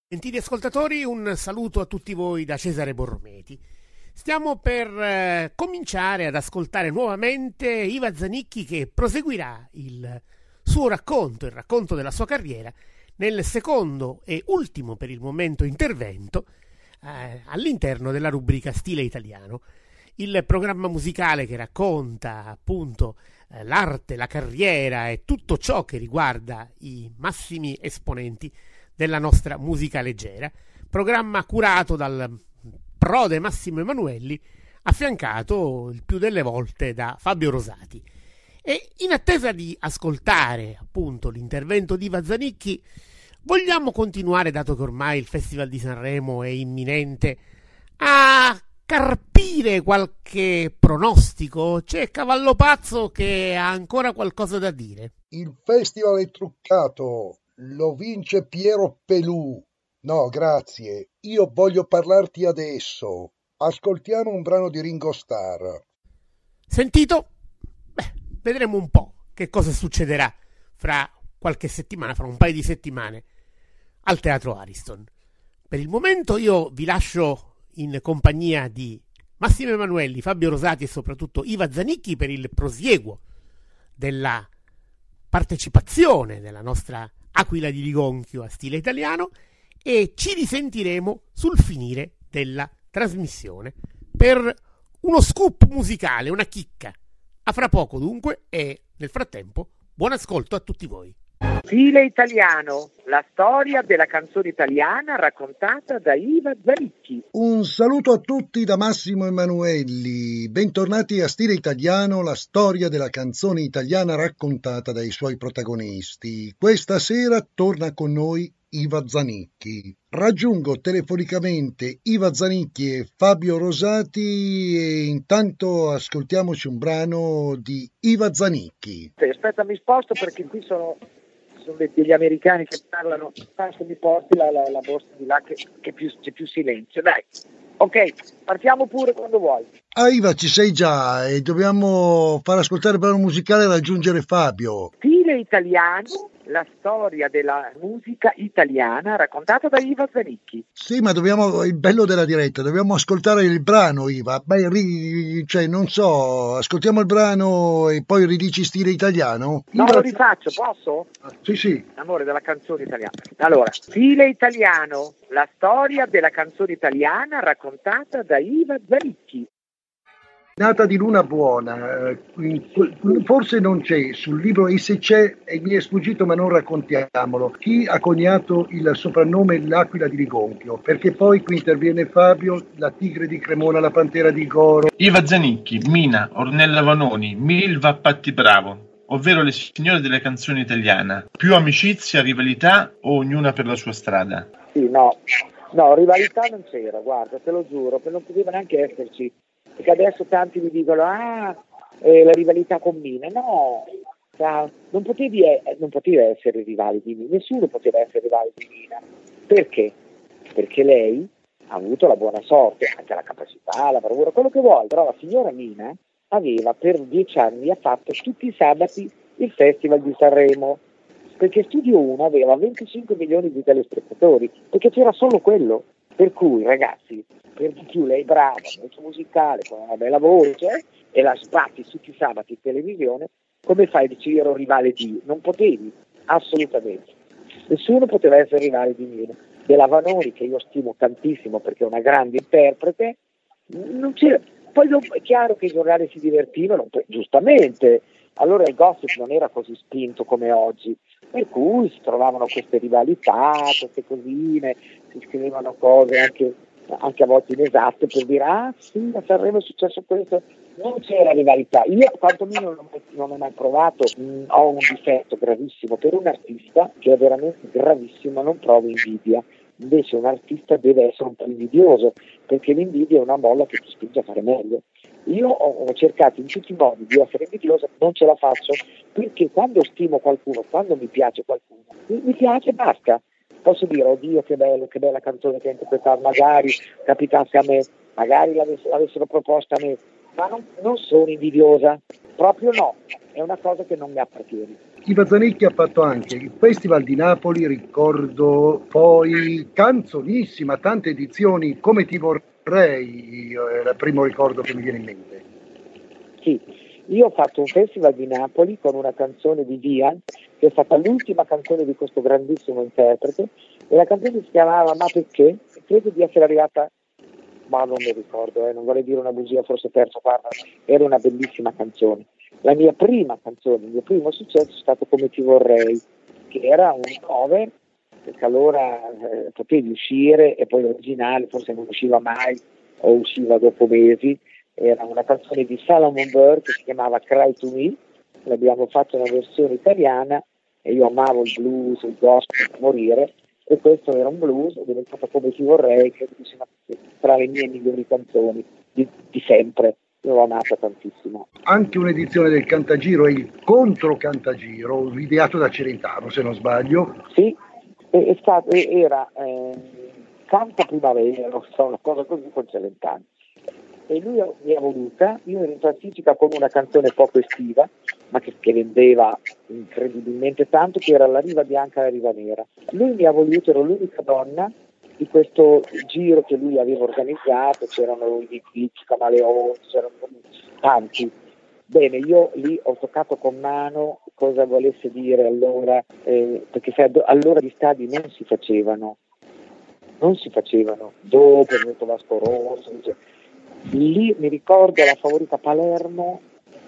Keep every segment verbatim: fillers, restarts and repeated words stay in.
Gentili ascoltatori, un saluto a tutti voi da Cesare Borrometi. Stiamo per eh, cominciare ad ascoltare nuovamente Iva Zanicchi, che proseguirà il suo racconto, il racconto della sua carriera, nel secondo e ultimo per il momento intervento eh, all'interno della rubrica Stile Italiano, il programma musicale che racconta appunto eh, l'arte, la carriera e tutto ciò che riguarda i massimi esponenti della nostra musica leggera, programma curato dal prode Massimo Emanuelli, affiancato il più delle volte da Fabio Rosati. E in attesa di ascoltare appunto l'intervento di Iva Zanicchi, vogliamo continuare, dato che ormai il Festival di Sanremo è imminente, a carpire qualche pronostico. C'è Cavallo Pazzo che ha ancora qualcosa da dire. Il festival è truccato. Lo vince Piero Pelù. No, grazie. Io voglio parlarti adesso. Ascoltiamo un brano di Ringo Starr. Sentito? Beh, vedremo un po' che cosa succederà fra qualche settimana, fra un paio di settimane, al Teatro Ariston. Per il momento io vi lascio in compagnia di Massimo Emanuelli, Fabio Rosati e soprattutto Iva Zanicchi per il prosieguo della partecipazione della nostra Aquila di Rigonchio a Stile Italiano, e ci risentiremo sul finire della trasmissione per uno scoop musicale, una chicca. A fra poco dunque, e nel frattempo buon ascolto a tutti voi. Stile Italiano, la storia della canzone italiana raccontata da Iva Zanicchi. Un saluto a tutti da Massimo Emanuelli. Bentornati a Stile Italiano, la storia della canzone italiana raccontata dai suoi protagonisti. Questa sera torna con noi Iva Zanicchi. Raggiungo telefonicamente Iva Zanicchi e Fabio Rosati e intanto ascoltiamoci un brano di Iva Zanicchi. Aspetta, mi sposto perché qui sono, sono degli americani che parlano. Basta, mi porti la, la, la borsa di là che, che più, c'è più silenzio. Dai, ok, partiamo pure quando vuoi. Ah, Iva, ci sei già e dobbiamo far ascoltare il brano musicale e raggiungere Fabio. Stile Italiano, la storia della musica italiana raccontata da Iva Zanicchi. Sì, ma dobbiamo, il bello della diretta, dobbiamo ascoltare il brano, Iva. Beh, ri, cioè, non so, ascoltiamo il brano e poi ridici Stile Italiano? No, Iva... lo rifaccio, posso? Ah, sì, sì. Amore della canzone italiana. Allora, Stile Italiano, la storia della canzone italiana raccontata da Iva Zanicchi. Nata di Luna Buona, forse non c'è sul libro, e se c'è e mi è sfuggito, ma non raccontiamolo. Chi ha coniato il soprannome L'Aquila di Rigonchio? Perché poi qui interviene Fabio, la tigre di Cremona, la pantera di Goro. Iva Zanicchi, Mina, Ornella Vanoni, Milva Patti Bravo, ovvero le signore della canzone italiana. Più amicizia, rivalità o ognuna per la sua strada? Sì, no, no, rivalità non c'era, guarda, te lo giuro, che non poteva neanche esserci. Perché adesso tanti mi dicono, ah, eh, la rivalità con Mina. No, cioè, non, potevi, non poteva essere rivale di Mina, nessuno poteva essere rivale di Mina. Perché? Perché lei ha avuto la buona sorte, anche la capacità, la bravura, quello che vuoi, però la signora Mina aveva per dieci anni, ha fatto tutti i sabati il Festival di Sanremo, perché Studio uno aveva venticinque milioni di telespettatori, perché c'era solo quello. Per cui, ragazzi, per di più lei è brava, molto musicale, con una bella voce, e la sbatti tutti i sabati in televisione, come fai a dire io ero rivale di? Non potevi, assolutamente. Nessuno poteva essere rivale di Mina. Della Vanoni, che io stimo tantissimo perché è una grande interprete, non c'era. Poi dopo, è chiaro che i giornali si divertivano, giustamente, allora il gossip non era così spinto come oggi, per cui si trovavano queste rivalità, queste cosine, si scrivevano cose anche, anche a volte inesatte per dire ah sì, a Sanremo è successo questo. Non c'era rivalità. Io quantomeno non ho mai, non ho mai provato, mh, ho un difetto gravissimo per un artista che è veramente gravissimo, non provo invidia. Invece un artista deve essere un po' invidioso, perché l'invidia è una molla che ti spinge a fare meglio. Io ho, ho cercato in tutti i modi di essere invidiosa, non ce la faccio, perché quando stimo qualcuno, quando mi piace qualcuno, mi, mi piace e basta. Posso dire, oddio che bello, che bella canzone che ha interpretato, magari capitasse a me, magari l'avess- l'avessero proposta a me, ma non, non sono invidiosa, proprio no, è una cosa che non mi appartiene. Iva Zanicchi ha fatto anche il Festival di Napoli, ricordo poi Canzonissima, tante edizioni, Come ti vorrei, è il primo ricordo che mi viene in mente. Sì, io ho fatto un festival di Napoli con una canzone di Dian, che è stata l'ultima canzone di questo grandissimo interprete, e la canzone si chiamava Ma perché? Credo di essere arrivata, ma non mi ricordo, eh, non vorrei dire una bugia, forse terzo quarto, era una bellissima canzone. La mia prima canzone, il mio primo successo è stato Come ti vorrei, che era un cover, perché allora eh, potevi uscire e poi l'originale forse non usciva mai o usciva dopo mesi. Era una canzone di Salomon Burke che si chiamava Cry to Me, l'abbiamo fatto una versione italiana e io amavo il blues, il gospel da morire, e questo era un blues, è diventato Come ti vorrei, credo che sia tra le mie migliori canzoni di, di sempre. Io l'ho amata tantissimo. Anche un'edizione del Cantagiro e il Contro Cantagiro, ideato da Celentano, se non sbaglio. Sì, è, è stato, era eh, Canta Primavera, non so, una cosa così con Celentano. E lui mi ha voluta, io ero in classifica con una canzone poco estiva, ma che, che vendeva incredibilmente tanto, che era La riva bianca e la riva nera. Lui mi ha voluto, ero l'unica donna di questo giro che lui aveva organizzato, c'erano i Pizzi, Camaleon, c'erano tanti. Bene, io lì ho toccato con mano cosa volesse dire allora, eh, perché sai, allora gli stadi non si facevano, non si facevano, dopo è venuto Vasco Rosso, cioè, lì mi ricordo la favorita Palermo,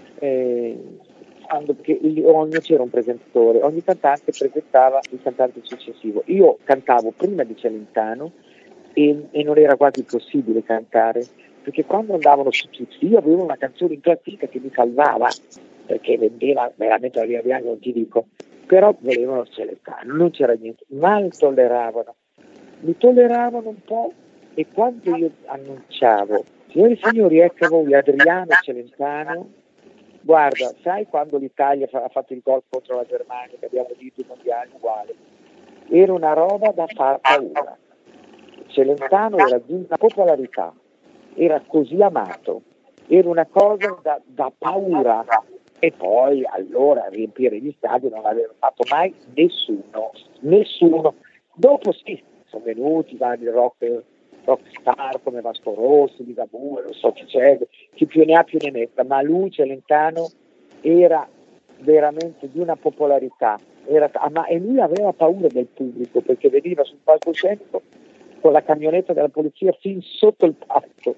eh, quando, perché ogni c'era un presentatore, ogni cantante presentava il cantante successivo. Io cantavo prima di Celentano e, e non era quasi possibile cantare, perché quando andavano su tutti, io avevo una canzone in classifica che mi salvava, perché vendeva veramente la via bianca, non ti dico, però volevano Celentano, non c'era niente, mal tolleravano, mi tolleravano un po', e quando io annunciavo signori e signori, ecco voi Adriano Celentano, guarda, sai quando l'Italia fa, ha fatto il gol contro la Germania, che abbiamo vinto i mondiali uguale, era una roba da far paura. Celentano era di una popolarità, era così amato, era una cosa da, da paura, e poi allora a riempire gli stadi non l'aveva fatto mai nessuno, nessuno. Dopo sì, sono venuti vari rock rockstar come Vasco Rossi, Ligabue, non so chi c'è, chi più ne ha più ne metta, ma lui Celentano era veramente di una popolarità, era, ma, e lui aveva paura del pubblico perché veniva sul palcoscenico con la camionetta della polizia fin sotto il palco,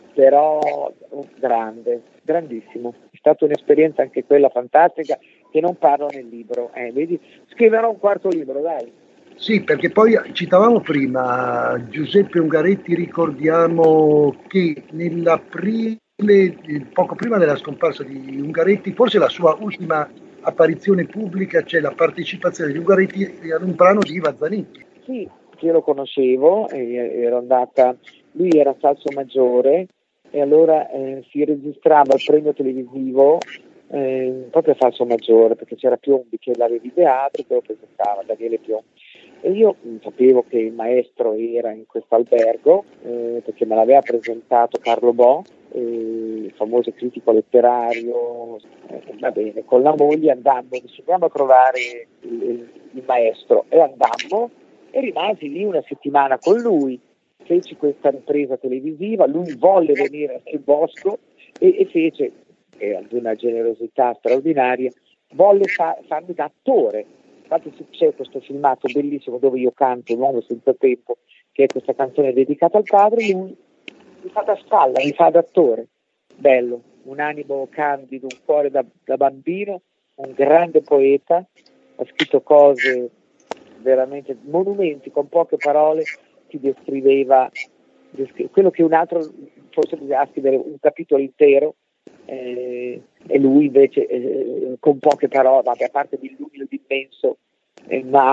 però oh, grande, grandissimo, è stata un'esperienza anche quella fantastica che non parlo nel libro, eh, vedi, scriverò un quarto libro, dai. Sì, perché poi citavamo prima Giuseppe Ungaretti, ricordiamo che nella prima, poco prima della scomparsa di Ungaretti, forse la sua ultima apparizione pubblica, c'è la partecipazione di Ungaretti ad un brano di Iva Zanicchi. Sì, io lo conoscevo, ero andata, lui era falso maggiore e allora eh, si registrava il premio televisivo eh, proprio a falso maggiore, perché c'era Piombi che l'aveva ideato e che lo presentava, Daniele Piombi. E io sapevo che il maestro era in questo albergo, eh, perché me l'aveva presentato Carlo Bo, eh, il famoso critico letterario, eh, va bene, con la moglie andammo, decidiamo a trovare il, il, il maestro, e andammo e rimasi lì una settimana con lui, feci questa ripresa televisiva, lui volle venire nel bosco e, e fece, era di una generosità straordinaria, volle fa, farmi da attore. Infatti c'è questo filmato bellissimo dove io canto L'uomo senza tempo, che è questa canzone dedicata al padre, lui mi fa da spalla, mi fa da attore. Bello, un animo candido, un cuore da, da bambino, un grande poeta, ha scritto cose veramente, monumenti, con poche parole ti descriveva descri- quello che un altro forse poteva scrivere un capitolo intero, eh, e lui invece eh, con poche parole, vabbè, a parte di lui l'immenso, eh, ma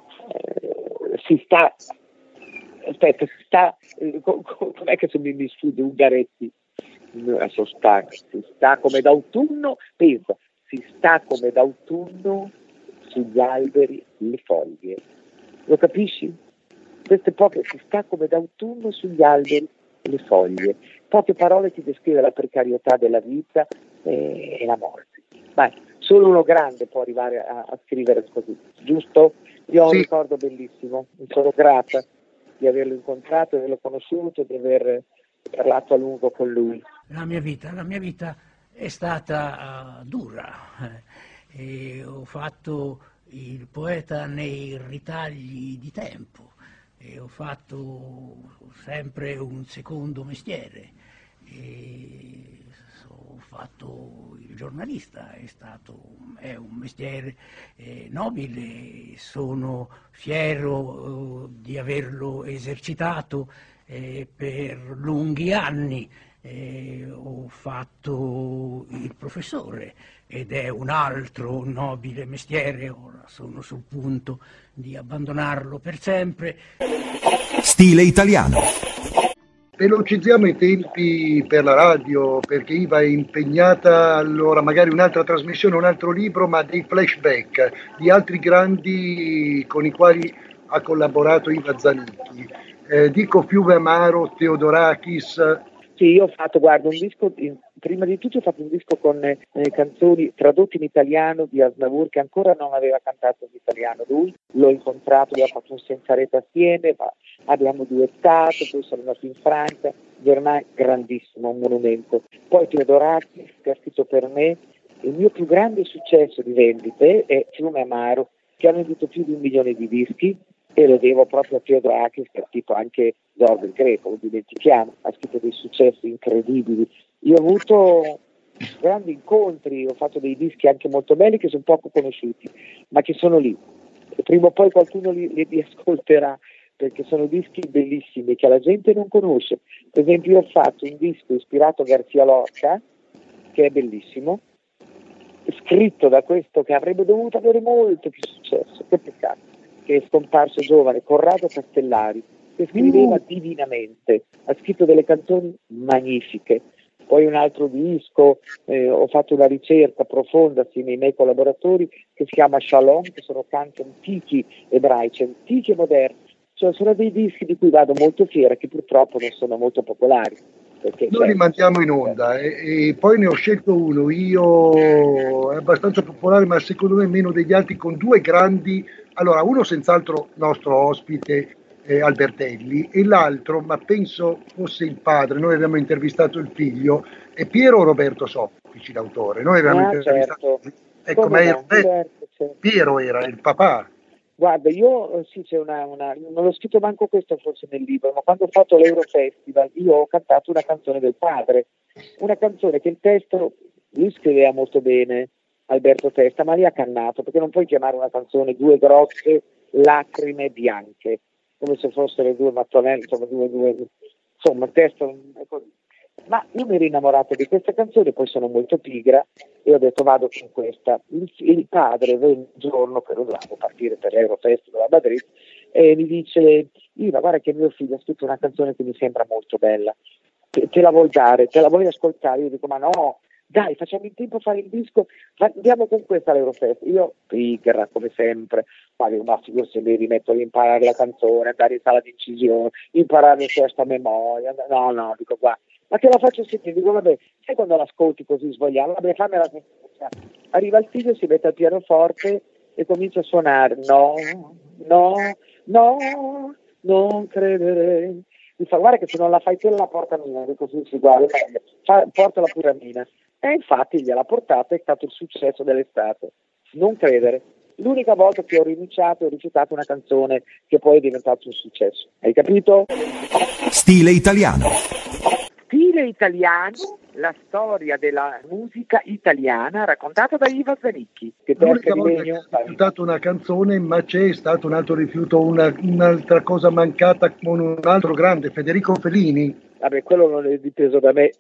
eh, si sta aspetta, si sta eh, co- co- com'è che se mi, mi sfugge Ungaretti, adesso sta, si sta come d'autunno, pensa, si sta come d'autunno sugli alberi le foglie, lo capisci? Queste poche, si sta come d'autunno sugli alberi le foglie, poche parole ti descrive la precarietà della vita e, e la morte. Vai, solo uno grande può arrivare a, a scrivere così, giusto? Io ho Sì. un ricordo bellissimo, mi sono grata di averlo incontrato, di averlo conosciuto, di aver parlato a lungo con lui. La mia vita, la mia vita è stata uh, dura. E ho fatto il poeta nei ritagli di tempo e ho fatto sempre un secondo mestiere. E ho fatto il giornalista, è stato è un mestiere eh, nobile, sono fiero eh, di averlo esercitato eh, per lunghi anni. Eh, ho fatto il professore ed è un altro nobile mestiere, ora sono sul punto di abbandonarlo per sempre. Stile italiano. Velocizziamo i tempi per la radio, perché Iva è impegnata, allora magari un'altra trasmissione, un altro libro, ma dei flashback di altri grandi con i quali ha collaborato Iva Zanicchi. Eh, dico Fiume Amaro, Theodorakis. Sì, io ho fatto, guarda, un disco, prima di tutto ho fatto un disco con eh, canzoni tradotte in italiano di Aznavour, che ancora non aveva cantato in italiano lui, l'ho incontrato, abbiamo fatto un senza rete assieme, ma abbiamo duettato, poi sono andato in Francia, Germania, grandissimo, un monumento. Poi Theodorakis, che ha scritto per me, il mio più grande successo di vendite è Fiume Amaro, che ha venduto più di un milione di dischi, e lo devo proprio a Theodorakis, che ha scritto anche Zorba il Greco, lo dimentichiamo, ha scritto dei successi incredibili. Io ho avuto grandi incontri, ho fatto dei dischi anche molto belli che sono poco conosciuti, ma che sono lì. E prima o poi qualcuno li, li, li ascolterà, perché sono dischi bellissimi che la gente non conosce. Per esempio io ho fatto un disco ispirato a García Lorca, che è bellissimo, scritto da questo che avrebbe dovuto avere molto più successo, che peccato, che è scomparso giovane, Corrado Castellari, che scriveva divinamente, ha scritto delle canzoni magnifiche. Poi un altro disco, eh, ho fatto una ricerca profonda assieme ai miei collaboratori che si chiama Shalom, che sono canti antichi ebraici, antichi e moderni. Cioè sono dei dischi di cui vado molto fiera, che purtroppo non sono molto popolari. Perché, Noi cioè, li mandiamo in onda e, e poi ne ho scelto uno, io è abbastanza popolare ma secondo me meno degli altri, con due grandi, allora uno senz'altro nostro ospite eh, Albertelli e l'altro, ma penso fosse il padre, noi abbiamo intervistato il figlio, è Piero Roberto Soffici l'autore, noi abbiamo Ah, intervistato, certo. ecco, Come ma no? era, Certo, certo. Piero era il papà. Guarda, io sì, c'è una, una, non l'ho scritto manco questo forse nel libro, ma quando ho fatto l'Eurofestival io ho cantato una canzone del padre, una canzone che il testo lui scriveva molto bene, Alberto Testa, ma li ha cannato, perché non puoi chiamare una canzone Due grosse lacrime bianche, come se fossero due mattonelle, insomma, due, due, insomma, il testo è così. Ma io mi ero innamorato di questa canzone, poi sono molto pigra e ho detto vado con questa. Il, il padre venne un giorno, per dovevo partire per l'Eurofestival a Madrid, e mi dice: Iva, guarda che mio figlio ha scritto una canzone che mi sembra molto bella, te, te la vuoi dare, te la vuoi ascoltare? Io dico: ma no, dai, facciamo in tempo a fare il disco, andiamo con questa all'Eurofestival. Io pigra come sempre, ma dico, ma figurati se mi rimetto ad imparare la canzone, andare in sala di incisione, imparare il testo a memoria, no, no, dico qua. Ma che la faccio sentire? Dico, vabbè, sai quando l'ascolti così svogliato? Vabbè, fammela sentire. Arriva il figlio, si mette al pianoforte e comincia a suonare. No, no, no, non credere. Mi fa, guarda che se non la fai te la porta mia. Dico, sì, sì, guarda, fa, portala pure a Mina. E infatti gliela portata, è stato il successo dell'estate. Non credere. L'unica volta che ho rinunciato e ho rifiutato una canzone che poi è diventata un successo. Hai capito? Stile italiano. Stile italiano, la storia della musica italiana raccontata da Iva Zanicchi. Che L'unica volta che ha rifiutato una canzone, ma c'è stato un altro rifiuto, una, un'altra cosa mancata con un altro grande, Federico Fellini. Vabbè, quello non è dipeso da me.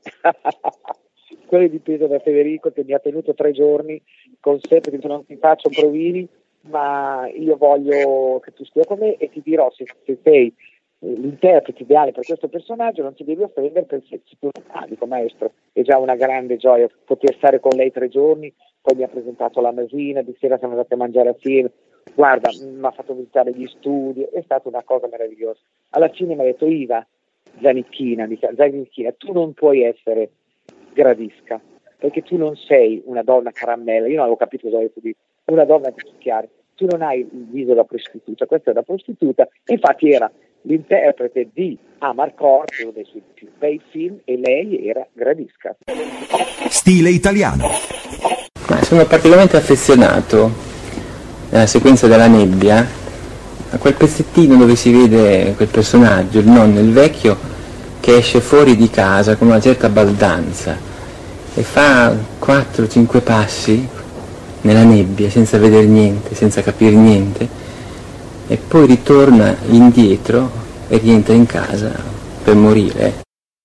Quello è dipeso da Federico, che mi ha tenuto tre giorni con sé, perché non ti faccio provini, ma io voglio che tu stia con me e ti dirò se, se sei l'interprete ideale per questo personaggio, non ti devi offendere perché tu ah, dico maestro, è già una grande gioia poter stare con lei tre giorni, poi mi ha presentato la Masina, di sera siamo andati a mangiare assieme, guarda, mi ha fatto visitare gli studi, è stata una cosa meravigliosa. Alla fine mi ha detto: Iva Zanicchina, Zanicchina, tu non puoi essere Gradisca, perché tu non sei una donna caramella, io non avevo capito cosa avessi detto, una donna di chiare, tu non hai il viso da prostituta, questa è da prostituta, infatti era l'interprete di Amarcord, uno dei suoi più bei film, e lei era Gradisca. Stile italiano. Ma sono particolarmente affezionato nella sequenza della nebbia a quel pezzettino dove si vede quel personaggio, il nonno, il vecchio, che esce fuori di casa con una certa baldanza e fa quattro cinque passi nella nebbia senza vedere niente, senza capire niente, e poi ritorna indietro e rientra in casa per morire.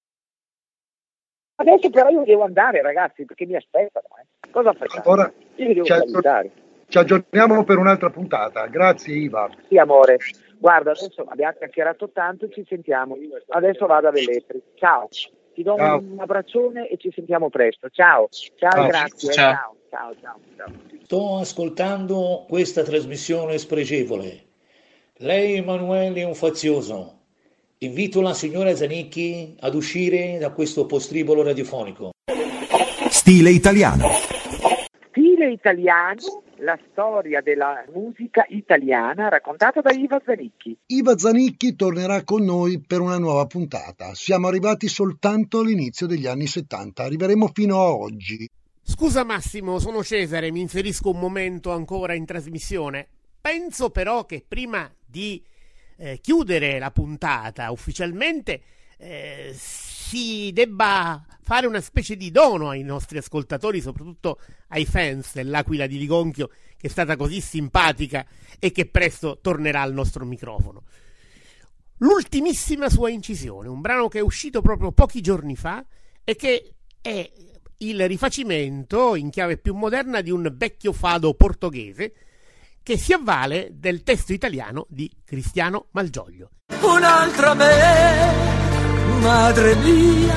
Adesso però io devo andare, ragazzi, perché mi aspettano. Eh. Cosa facciamo? Ora io vi devo ci, salutare. Ci aggiorniamo per un'altra puntata. Grazie Iva. Sì, amore. Guarda, adesso abbiamo chiacchierato tanto, ci sentiamo. Adesso vado a Velletri. Ciao. Ti do Ciao. un abbraccione e ci sentiamo presto. Ciao. Ciao, Ciao. grazie. Ciao. Ciao. Ciao, ciao, ciao. Sto ascoltando questa trasmissione spregevole. Lei, Emanuele, è un fazioso. Invito la signora Zanicchi ad uscire da questo postribolo radiofonico. Stile italiano. Stile italiano, la storia della musica italiana raccontata da Iva Zanicchi. Iva Zanicchi tornerà con noi per una nuova puntata. Siamo arrivati soltanto all'inizio degli anni settanta, arriveremo fino a oggi. Scusa Massimo, sono Cesare, mi inserisco un momento ancora in trasmissione. Penso però che prima di eh, chiudere la puntata ufficialmente eh, si debba fare una specie di dono ai nostri ascoltatori, soprattutto ai fans dell'Aquila di Ligonchio, che è stata così simpatica e che presto tornerà al nostro microfono. L'ultimissima sua incisione, un brano che è uscito proprio pochi giorni fa e che è il rifacimento in chiave più moderna di un vecchio fado portoghese che si avvale del testo italiano di Cristiano Malgioglio. Un'altra me, madre mia,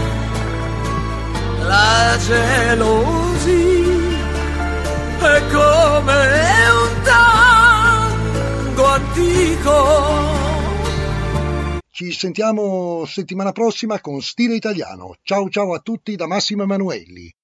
la gelosia è come un tango antico. Ci sentiamo settimana prossima con Stile Italiano. Ciao ciao a tutti da Massimo Emanuelli.